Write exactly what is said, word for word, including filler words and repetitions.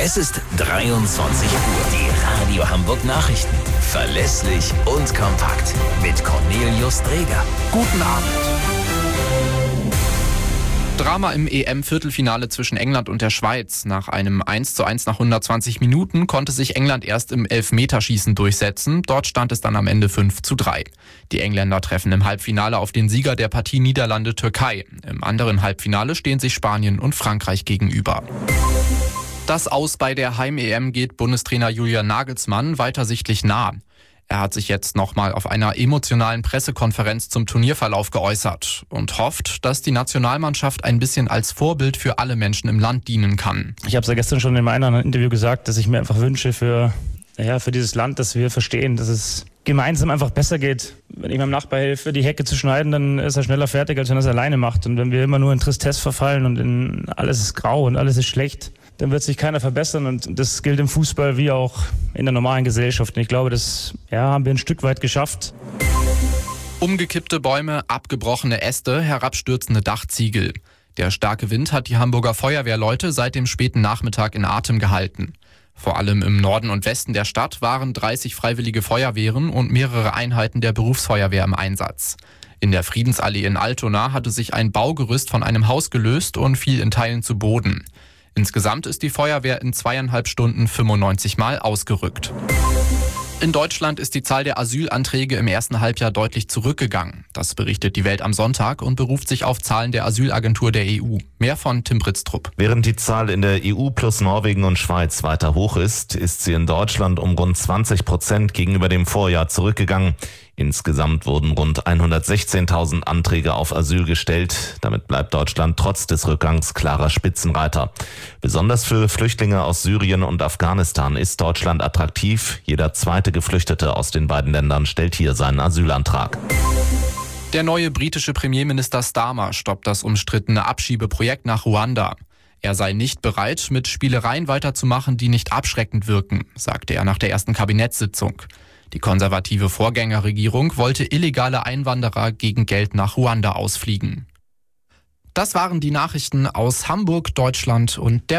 Es ist dreiundzwanzig Uhr. Die Radio Hamburg Nachrichten. Verlässlich und kompakt. Mit Cornelius Dreger. Guten Abend. Drama im E M-Viertelfinale zwischen England und der Schweiz. Nach einem eins zu eins nach hundertzwanzig Minuten konnte sich England erst im Elfmeterschießen durchsetzen. Dort stand es dann am Ende fünf zu drei. Die Engländer treffen im Halbfinale auf den Sieger der Partie Niederlande-Türkei. Im anderen Halbfinale stehen sich Spanien und Frankreich gegenüber. Das Aus bei der Heim-E M geht Bundestrainer Julian Nagelsmann weiter sichtlich nah. Er hat sich jetzt nochmal auf einer emotionalen Pressekonferenz zum Turnierverlauf geäußert und hofft, dass die Nationalmannschaft ein bisschen als Vorbild für alle Menschen im Land dienen kann. Ich habe es ja gestern schon in meinem anderen Interview gesagt, dass ich mir einfach wünsche für, ja, für dieses Land, dass wir verstehen, dass es gemeinsam einfach besser geht. Wenn ich meinem Nachbar helfe, die Hecke zu schneiden, dann ist er schneller fertig, als wenn er es alleine macht. Und wenn wir immer nur in Tristesse verfallen und in alles ist grau und alles ist schlecht, dann wird sich keiner verbessern, und das gilt im Fußball wie auch in der normalen Gesellschaft. Und ich glaube, das ja, haben wir ein Stück weit geschafft. Umgekippte Bäume, abgebrochene Äste, herabstürzende Dachziegel. Der starke Wind hat die Hamburger Feuerwehrleute seit dem späten Nachmittag in Atem gehalten. Vor allem im Norden und Westen der Stadt waren dreißig freiwillige Feuerwehren und mehrere Einheiten der Berufsfeuerwehr im Einsatz. In der Friedensallee in Altona hatte sich ein Baugerüst von einem Haus gelöst und fiel in Teilen zu Boden. Insgesamt ist die Feuerwehr in zweieinhalb Stunden fünfundneunzig Mal ausgerückt. In Deutschland ist die Zahl der Asylanträge im ersten Halbjahr deutlich zurückgegangen. Das berichtet die Welt am Sonntag und beruft sich auf Zahlen der Asylagentur der E U. Mehr von Tim Britztrup. Während die Zahl in der E U plus Norwegen und Schweiz weiter hoch ist, ist sie in Deutschland um rund zwanzig Prozent gegenüber dem Vorjahr zurückgegangen. Insgesamt wurden rund hundertsechzehntausend Anträge auf Asyl gestellt. Damit bleibt Deutschland trotz des Rückgangs klarer Spitzenreiter. Besonders für Flüchtlinge aus Syrien und Afghanistan ist Deutschland attraktiv. Jeder zweite Geflüchtete aus den beiden Ländern stellt hier seinen Asylantrag. Der neue britische Premierminister Starmer stoppt das umstrittene Abschiebeprojekt nach Ruanda. Er sei nicht bereit, mit Spielereien weiterzumachen, die nicht abschreckend wirken, sagte er nach der ersten Kabinettssitzung. Die konservative Vorgängerregierung wollte illegale Einwanderer gegen Geld nach Ruanda ausfliegen. Das waren die Nachrichten aus Hamburg, Deutschland und der